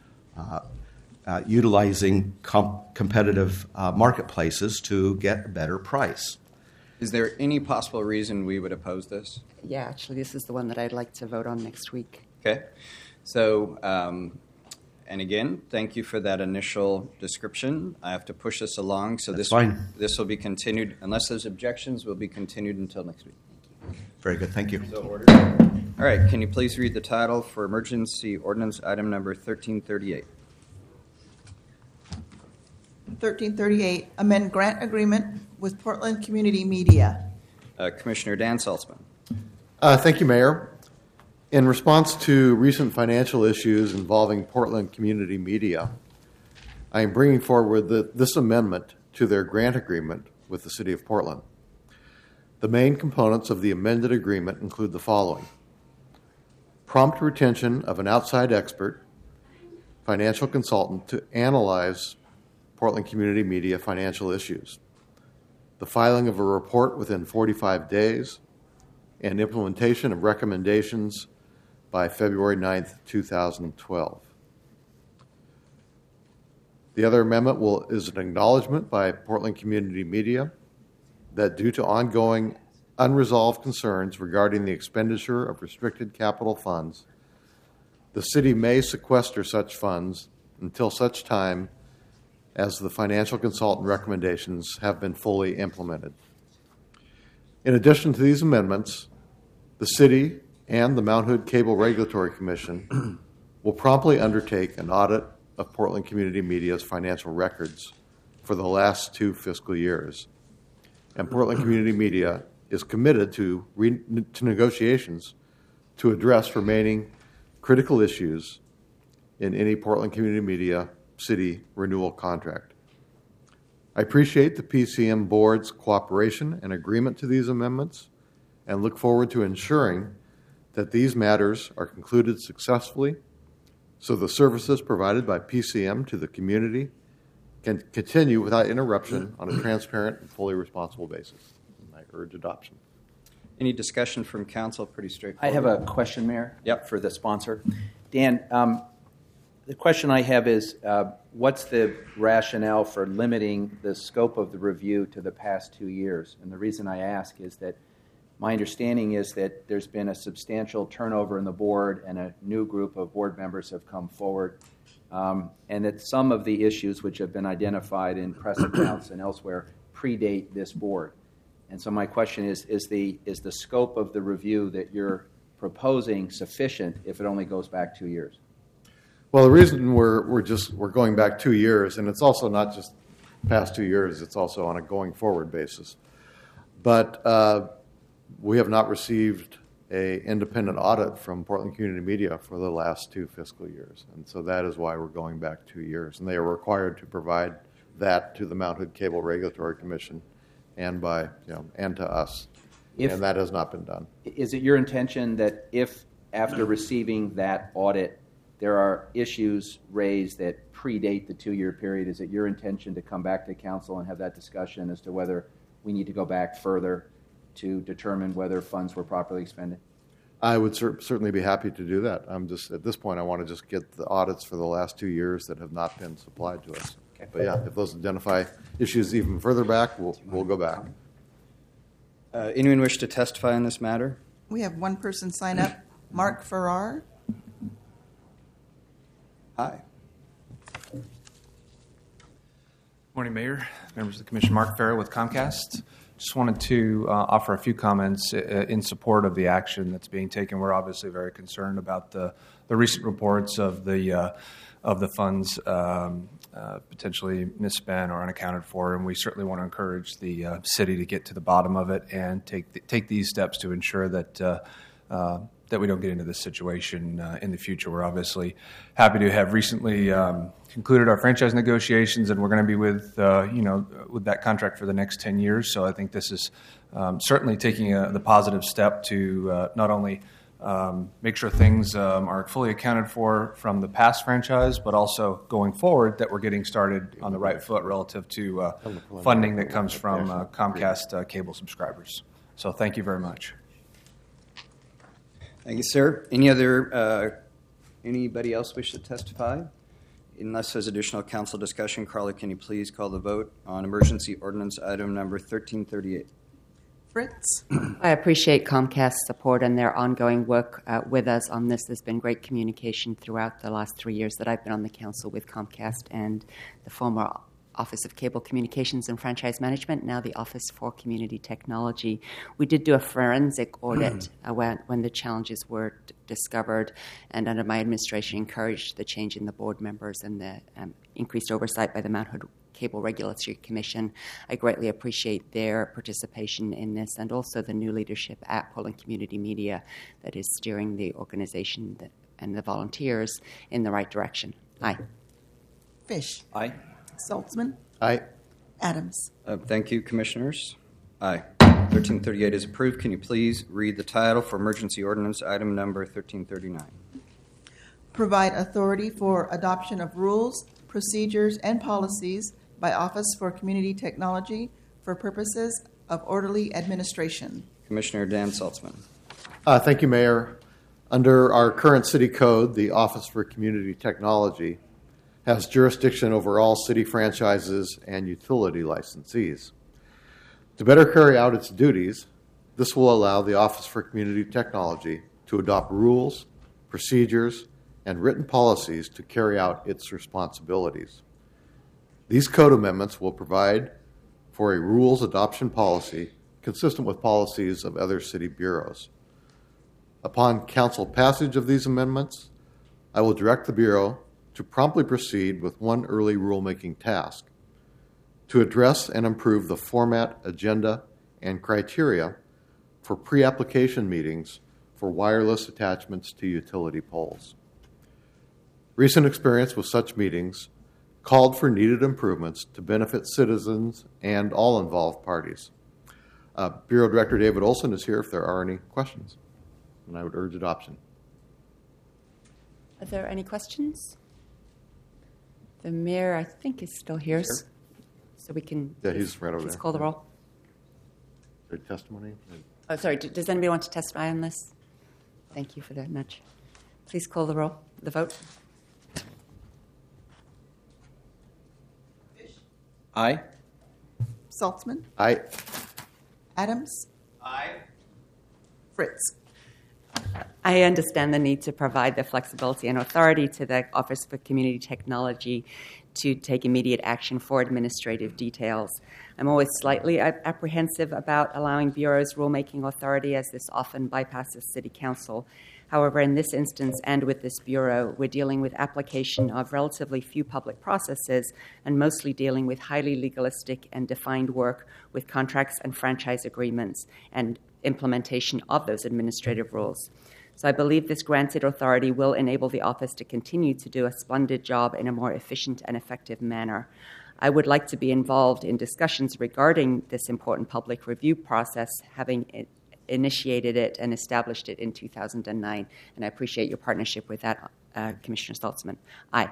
utilizing competitive marketplaces to get a better price. Is there any possible reason we would oppose this? Yeah, actually, this is the one that I'd like to vote on next week. Okay. So, and again, thank you for that initial description. I have to push this along, so this will be continued. Unless there's objections, will be continued until next week. Very good. Thank you. So ordered. All right. Can you please read the title for emergency ordinance item number 1338? 1338, amend grant agreement with Portland Community Media. Commissioner Dan Saltzman. Thank you, Mayor. In response to recent financial issues involving Portland Community Media, I am bringing forward this amendment to their grant agreement with the City of Portland. The main components of the amended agreement include the following: prompt retention of an outside expert, financial consultant to analyze Portland Community Media financial issues, the filing of a report within 45 days, and implementation of recommendations by February 9th, 2012. The other amendment is an acknowledgement by Portland Community Media that due to ongoing unresolved concerns regarding the expenditure of restricted capital funds, the city may sequester such funds until such time as the financial consultant recommendations have been fully implemented. In addition to these amendments, the city and the Mount Hood Cable Regulatory Commission will promptly undertake an audit of Portland Community Media's financial records for the last 2 fiscal years. And Portland Community Media is committed to negotiations to address remaining critical issues in any Portland Community Media city renewal contract. I appreciate the PCM board's cooperation and agreement to these amendments and look forward to ensuring that these matters are concluded successfully so the services provided by PCM to the community can continue without interruption on a transparent and fully responsible basis. I urge adoption. Any discussion from council? Pretty straightforward. I have a question, Mayor. Yep. For the sponsor. Dan, the question I have is, what's the rationale for limiting the scope of the review to the past 2 years? And the reason I ask is that my understanding is that there's been a substantial turnover in the board and a new group of board members have come forward, and that some of the issues which have been identified in press accounts and elsewhere predate this board. And so my question is the scope of the review that you're proposing sufficient if it only goes back 2 years? Well, the reason we're going back 2 years, and it's also not just past 2 years, it's also on a going forward basis. But we have not received an independent audit from Portland Community Media for the last 2 fiscal years. And so that is why we're going back 2 years. And they are required to provide that to the Mount Hood Cable Regulatory Commission and by and to us, If- and that has not been done. Is it your intention that if, after receiving that audit, there are issues raised that predate the 2-year period, is it your intention to come back to council and have that discussion as to whether we need to go back further to determine whether funds were properly expended? I would certainly be happy to do that. I'm just, at this point, I want to just get the audits for the last 2 years that have not been supplied to us. Okay. But yeah, if those identify issues even further back, we'll go back. Anyone wish to testify on this matter? We have one person sign up, Mark Farrar. Hi. Morning, Mayor, members of the Commission. Mark Farrow with Comcast. Just wanted to offer a few comments in support of the action that's being taken. We're obviously very concerned about the recent reports of the funds potentially misspent or unaccounted for, and we certainly want to encourage the city to get to the bottom of it and take these steps to ensure that we don't get into this situation in the future. We're obviously happy to have recently concluded our franchise negotiations, and we're going to be with that contract for the next 10 years. So I think this is certainly taking the positive step to not only make sure things are fully accounted for from the past franchise, but also going forward that we're getting started on the right foot relative to funding that comes from Comcast cable subscribers. So thank you very much. Thank you, sir. Anybody else wish to testify? Unless there's additional council discussion, Carla, can you please call the vote on emergency ordinance item number 1338? Fritz. I appreciate Comcast's support and their ongoing work with us on this. There's been great communication throughout the last 3 years that I've been on the council with Comcast and the former Office of Cable Communications and Franchise Management, now the Office for Community Technology. We did do a forensic audit when the challenges were discovered, and under my administration encouraged the change in the board members and the increased oversight by the Mount Hood Cable Regulatory Commission. I greatly appreciate their participation in this, and also the new leadership at Portland Community Media that is steering the organization and the volunteers in the right direction. Aye. Fish. Aye. Saltzman. Aye. Adams. Thank you, commissioners. Aye. 1338 is approved. Can you please read the title for emergency ordinance item number 1339? Provide authority for adoption of rules, procedures, and policies by Office for Community Technology for purposes of orderly administration. Commissioner Dan Saltzman. Thank you, Mayor. Under our current city code, the Office for Community Technology has jurisdiction over all city franchises and utility licensees. To better carry out its duties, this will allow the Office for Community Technology to adopt rules, procedures, and written policies to carry out its responsibilities. These code amendments will provide for a rules adoption policy consistent with policies of other city bureaus. Upon council passage of these amendments, I will direct the Bureau to promptly proceed with one early rulemaking task to address and improve the format, agenda, and criteria for pre-application meetings for wireless attachments to utility poles. Recent experience with such meetings called for needed improvements to benefit citizens and all involved parties. Bureau Director David Olson is here if there are any questions, and I would urge adoption. Are there any questions? The mayor, I think, is still here, Sure. so we can He's right over please there. call the roll. Is there testimony? Oh, sorry. Does anybody want to testify on this? Thank you for that nudge. Please call the roll. The vote. Aye. Saltzman. Aye. Adams. Aye. Fritz. I understand the need to provide the flexibility and authority to the Office for Community Technology to take immediate action for administrative details. I'm always slightly apprehensive about allowing Bureau's rulemaking authority, as this often bypasses City Council. However, in this instance and with this Bureau, we're dealing with application of relatively few public processes and mostly dealing with highly legalistic and defined work with contracts and franchise agreements and implementation of those administrative rules. So I believe this granted authority will enable the office to continue to do a splendid job in a more efficient and effective manner. I would like to be involved in discussions regarding this important public review process, having initiated it and established it in 2009. And I appreciate your partnership with that, Commissioner Stoltzman. Aye.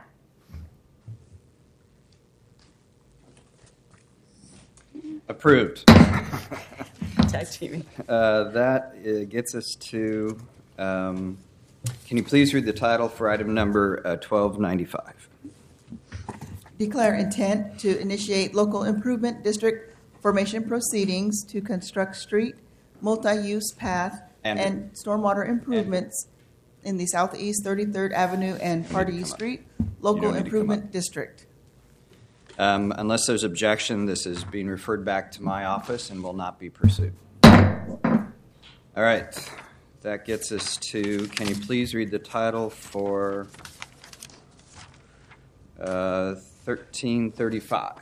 Approved. Tag teaming. That gets us to, can you please read the title for item number 1295? Declare intent to initiate local improvement district formation proceedings to construct street, multi-use path, and stormwater improvements in the Southeast 33rd Avenue and Pardee Street Local Improvement District. Unless there's objection, this is being referred back to my office and will not be pursued. All right. That gets us to, can you please read the title for 1335?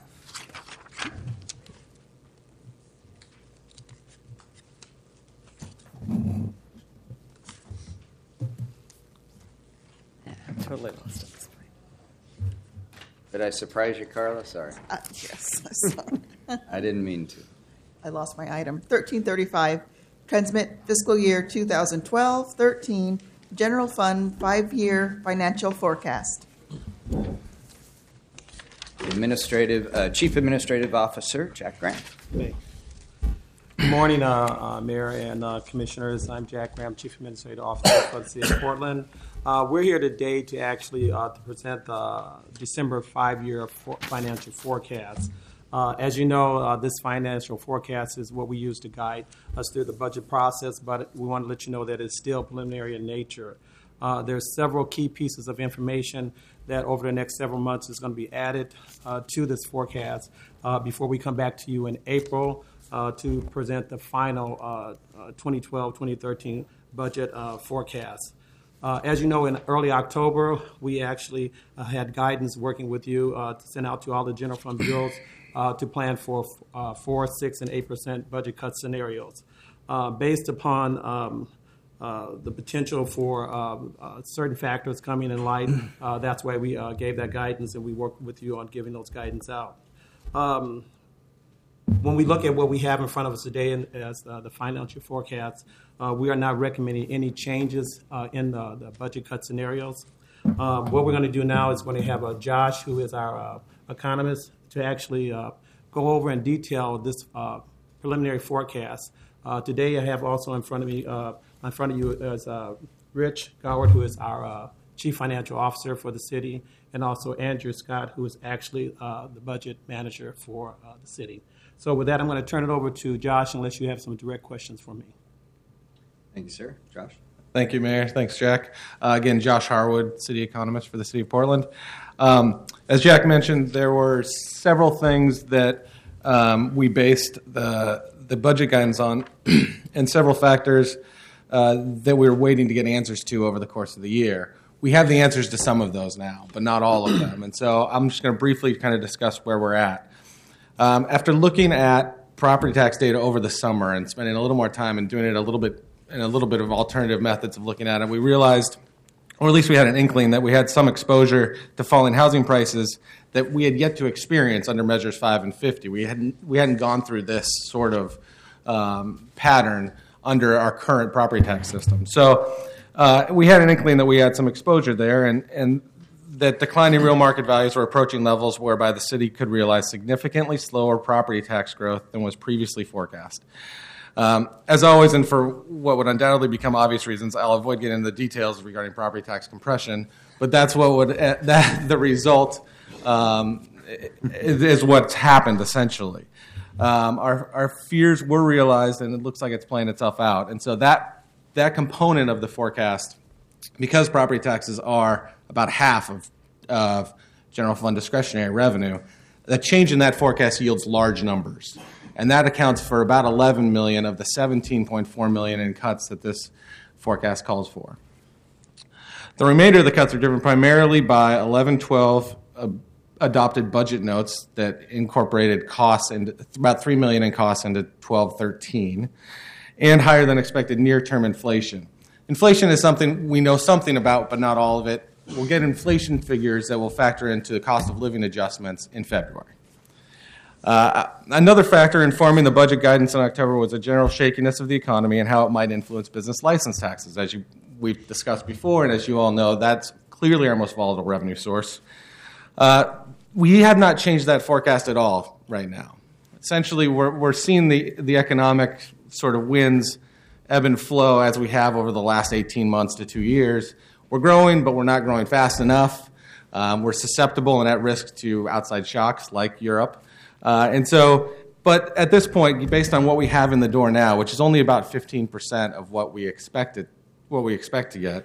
I'm totally lost at this point. Did I surprise you, Carla? Sorry. Yes. I didn't mean to. I lost my item. 1335, transmit fiscal year 2012-13 general fund 5-year financial forecast. Chief Administrative Officer Jack Graham. Good morning, Mayor and Commissioners. I'm Jack Graham, Chief Administrative Officer for the City of Portland. We're here today to actually to present the December 5-year financial forecast. As you know, this financial forecast is what we use to guide us through the budget process, but we want to let you know that it's still preliminary in nature. There's several key pieces of information that over the next several months is going to be added to this forecast before we come back to you in April to present the final 2012-2013 budget forecast. As you know, in early October, we actually had guidance working with you to send out to all the general fund bills to plan for 4%, 6%, and 8% budget cut scenarios. Based upon the potential for certain factors coming in light, that's why we gave that guidance, and we worked with you on giving those guidance out. When we look at what we have in front of us today as the financial forecast, we are not recommending any changes in the budget cut scenarios. What we're going to do now is going to have Josh, who is our economist, to actually go over in detail this preliminary forecast. Today, I have also in front of you is Rich Goward, who is our Chief Financial Officer for the city, and also Andrew Scott, who is actually the budget manager for the city. So with that, I'm going to turn it over to Josh, unless you have some direct questions for me. Thank you, sir. Josh? Thank you, Mayor. Thanks, Jack. Again, Josh Harwood, City Economist for the City of Portland. As Jack mentioned, there were several things that we based the budget guidance on and several factors that we were waiting to get answers to over the course of the year. We have the answers to some of those now, but not all of them. And so I'm just going to briefly kind of discuss where we're at. After looking at property tax data over the summer and spending a little more time and doing it a little bit of alternative methods of looking at it, we realized, or at least we had an inkling, that we had some exposure to falling housing prices that we had yet to experience under Measures 5 and 50. We hadn't gone through this sort of pattern under our current property tax system. So we had an inkling that we had some exposure there, and that declining real market values were approaching levels whereby the city could realize significantly slower property tax growth than was previously forecast. As always, and for what would undoubtedly become obvious reasons, I'll avoid getting into the details regarding property tax compression, but that's what would the result is what's happened essentially. Our fears were realized, and it looks like it's playing itself out. And so that component of the forecast, because property taxes are about half of general fund discretionary revenue, the change in that forecast yields large numbers. And that accounts for about $11 million of the $17.4 million in cuts that this forecast calls for. The remainder of the cuts are driven primarily by 1112 adopted budget notes that incorporated costs and about $3 million in costs into 1213, and higher than expected near-term inflation. Inflation is something we know something about, but not all of it. We'll get inflation figures that will factor into the cost of living adjustments in February. Another factor informing the budget guidance in October was the general shakiness of the economy and how it might influence business license taxes. As we've discussed before, and as you all know, that's clearly our most volatile revenue source. We have not changed that forecast at all right now. Essentially, we're seeing the economic sort of winds ebb and flow as we have over the last 18 months to 2 years. We're growing, but we're not growing fast enough. We're susceptible and at risk to outside shocks like Europe. But at this point, based on what we have in the door now, which is only about 15% of what we expect to get,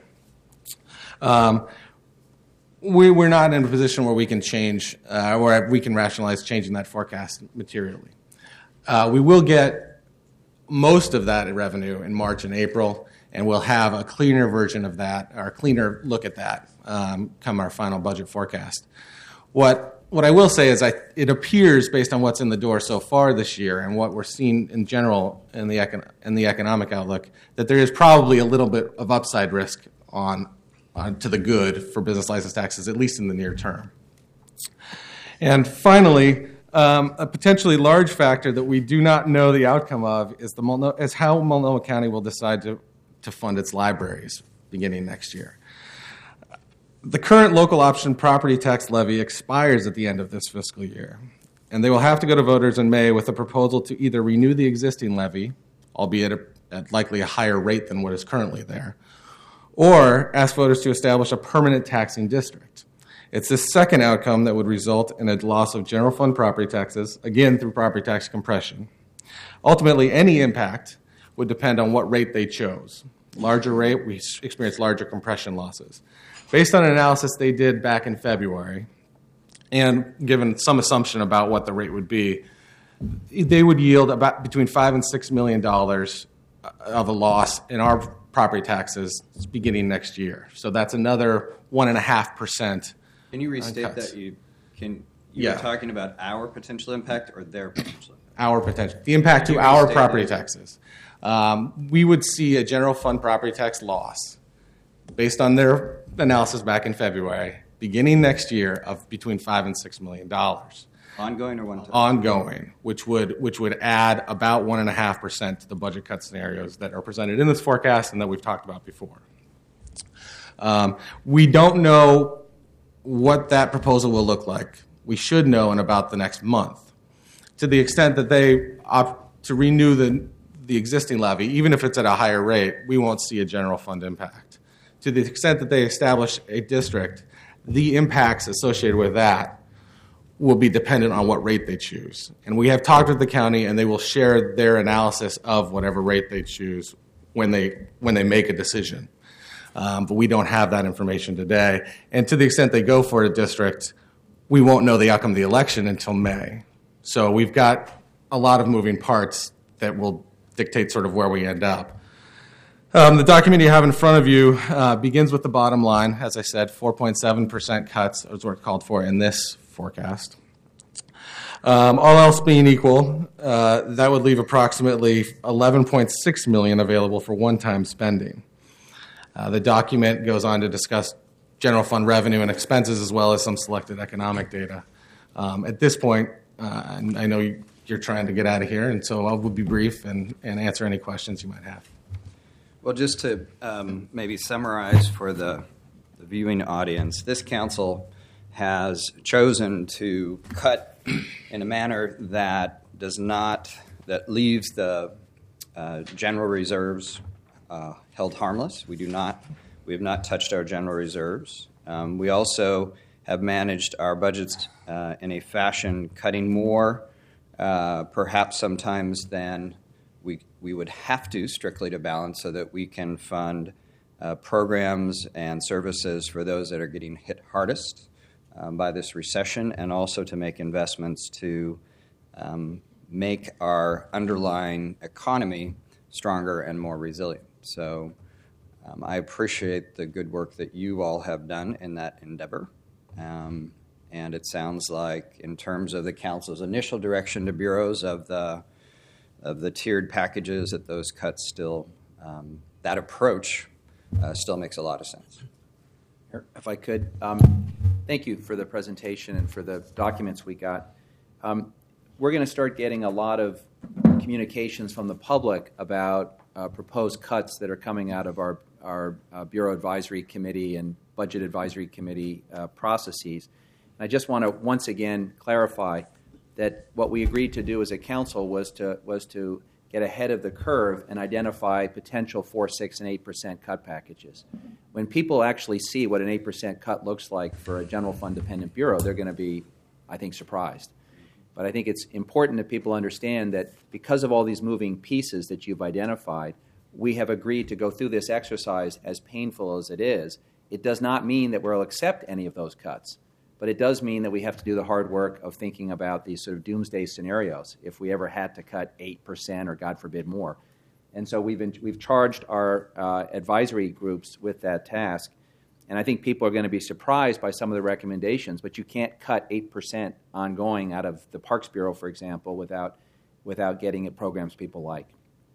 we're not in a position where we can change, where we can rationalize changing that forecast materially. We will get most of that revenue in March and April, and we'll have a cleaner version of that, or a cleaner look at that, come our final budget forecast. What I will say is it appears, based on what's in the door so far this year and what we're seeing in general in the economic outlook, that there is probably a little bit of upside risk to the good for business license taxes, at least in the near term. And finally, a potentially large factor that we do not know the outcome of is how Multnomah County will decide to fund its libraries beginning next year. The current local option property tax levy expires at the end of this fiscal year, and they will have to go to voters in May with a proposal to either renew the existing levy, albeit at likely a higher rate than what is currently there, or ask voters to establish a permanent taxing district. It's this second outcome that would result in a loss of general fund property taxes, again through property tax compression. Ultimately, any impact would depend on what rate they chose. Larger rate, we experience larger compression losses. Based on an analysis they did back in February, and given some assumption about what the rate would be, they would yield about between $5 and $6 million of a loss in our property taxes beginning next year. So that's another 1.5%. Can you restate that? You were talking about our potential impact or their potential impact? Our potential. The impact to our property taxes. We would see a general fund property tax loss based on their analysis back in February, beginning next year, of between $5 and $6 million. Ongoing or one time? Ongoing, which would add about 1.5% to the budget cut scenarios that are presented in this forecast and that we've talked about before. We don't know what that proposal will look like. We should know in about the next month. To the extent that they opt to renew the existing levy, even if it's at a higher rate, we won't see a general fund impact. To the extent that they establish a district, the impacts associated with that will be dependent on what rate they choose. And we have talked with the county, and they will share their analysis of whatever rate they choose when they make a decision. But we don't have that information today. And to the extent they go for a district, we won't know the outcome of the election until May. So we've got a lot of moving parts that will dictate sort of where we end up. The document you have in front of you begins with the bottom line. As I said, 4.7% cuts is what called for in this forecast. All else being equal, that would leave approximately $11.6 million available for one-time spending. The document goes on to discuss general fund revenue and expenses as well as some selected economic data. At this point, I know you're trying to get out of here, and so I will be brief and answer any questions you might have. Well, just to maybe summarize for the viewing audience, this council has chosen to cut in a manner that leaves the general reserves held harmless. We have not touched our general reserves. We also have managed our budgets in a fashion cutting more, perhaps sometimes than we would have to, strictly to balance, so that we can fund programs and services for those that are getting hit hardest by this recession, and also to make investments to make our underlying economy stronger and more resilient. So I appreciate the good work that you all have done in that endeavor. And it sounds like, in terms of the council's initial direction to bureaus of the tiered packages, that those cuts still, that approach still makes a lot of sense. If I could, thank you for the presentation and for the documents we got. we're going to start getting a lot of communications from the public about proposed cuts that are coming out of our Bureau Advisory Committee and Budget Advisory Committee processes. And I just want to once again clarify that what we agreed to do as a council was to get ahead of the curve and identify potential 4%, 6%, and 8% cut packages. When people actually see what an 8% cut looks like for a general fund dependent bureau, they're going to be, I think, surprised. But I think it's important that people understand that because of all these moving pieces that you've identified, we have agreed to go through this exercise, as painful as it is. It does not mean that we'll accept any of those cuts, but it does mean that we have to do the hard work of thinking about these sort of doomsday scenarios if we ever had to cut 8% or, God forbid, more. And so we've charged our advisory groups with that task. And I think people are going to be surprised by some of the recommendations, but you can't cut 8% ongoing out of the Parks Bureau, for example, without getting at programs people like.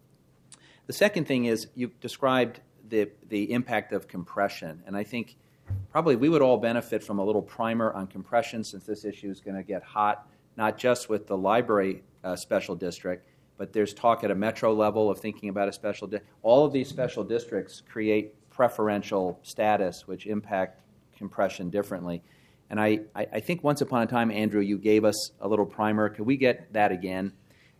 The second thing is you described the impact of compression, and I think probably we would all benefit from a little primer on compression since this issue is going to get hot, not just with the library special district, but there's talk at a metro level of thinking about a special district. All of these special districts create preferential status, which impact compression differently. And I think once upon a time, Andrew, you gave us a little primer. Could we get that again?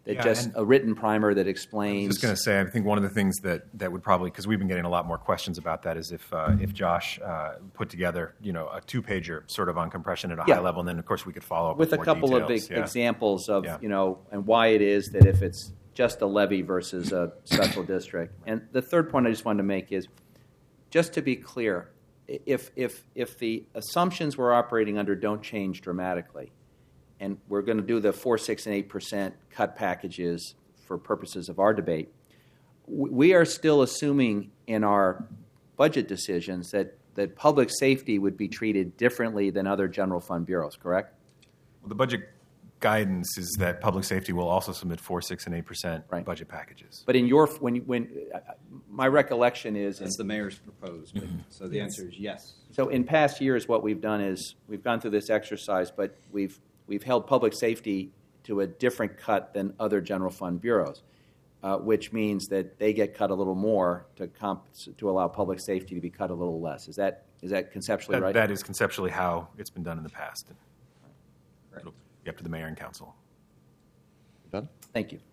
A written primer that explains. I was just going to say, I think one of the things that would probably, because we've been getting a lot more questions about that, is if Josh put together, a 2-pager sort of on compression at a high level, and then of course we could follow up with a more couple details. of examples of and why it is that if it's just a levy versus a special district. And the third point I just wanted to make is, just to be clear, if the assumptions we're operating under don't change dramatically, and we're going to do the 4%, 6%, and 8% cut packages for purposes of our debate, we are still assuming in our budget decisions that public safety would be treated differently than other general fund bureaus, correct? Well, the budget guidance is that public safety will also submit 4%, 6%, and 8% budget packages. But in my recollection is... That's the mayor's proposed. So the answer is yes. So in past years, what we've done is we've gone through this exercise, but we've held public safety to a different cut than other general fund bureaus, which means that they get cut a little more to allow public safety to be cut a little less. Is that conceptually right? That is conceptually how it's been done in the past. Right. It'll be up to the mayor and council. Done? Thank you.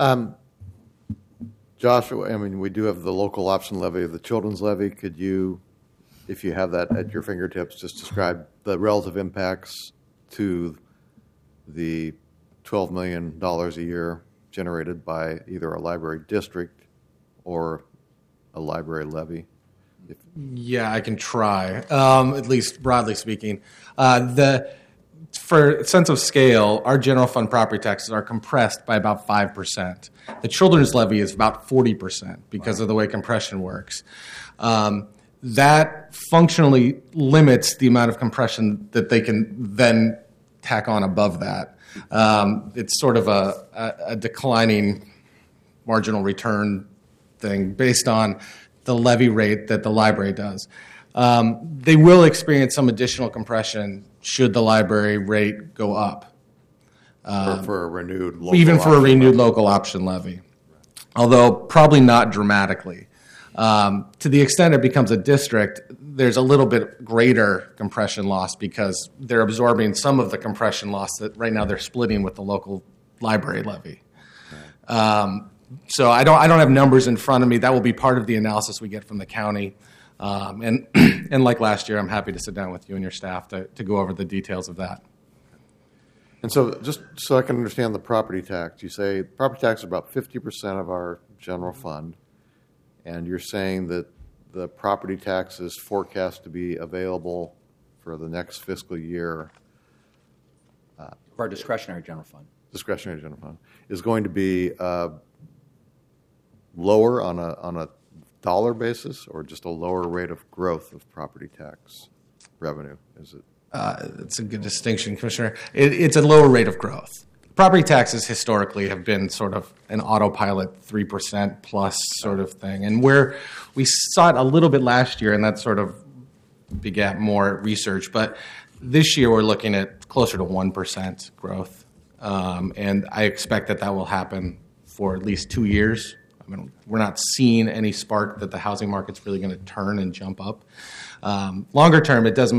Josh, we do have the local option levy, the children's levy. Could you, if you have that at your fingertips, just describe the relative impacts to the $12 million a year generated by either a library district or a library levy? Yeah, I can try, at least broadly speaking. For sense of scale, our general fund property taxes are compressed by about 5%. The children's levy is about 40% because of the way compression works. That functionally limits the amount of compression that they can then tack on above that. It's sort of a declining marginal return thing based on the levy rate that the library does. They will experience some additional compression should the library rate go up. For a renewed local even for a renewed local option levy, although probably not dramatically. To the extent it becomes a district, there's a little bit greater compression loss because they're absorbing some of the compression loss that right now they're splitting with the local library levy. So I don't have numbers in front of me. That will be part of the analysis we get from the county. And like last year, I'm happy to sit down with you and your staff to go over the details of that. And so just so I can understand the property tax, you say property tax is about 50% of our general fund, and you're saying that the property tax is forecast to be available for the next fiscal year. For our discretionary general fund. Discretionary general fund is going to be lower on a dollar basis, or just a lower rate of growth of property tax revenue? Is it? It's a good distinction, Commissioner. It's a lower rate of growth. Property taxes historically have been sort of an autopilot 3% plus sort of thing. And we saw it a little bit last year, and that sort of begat more research. But this year we're looking at closer to 1% growth. and I expect that will happen for at least 2 years. I mean, we're not seeing any spark that the housing market's really going to turn and jump up. Longer term, it does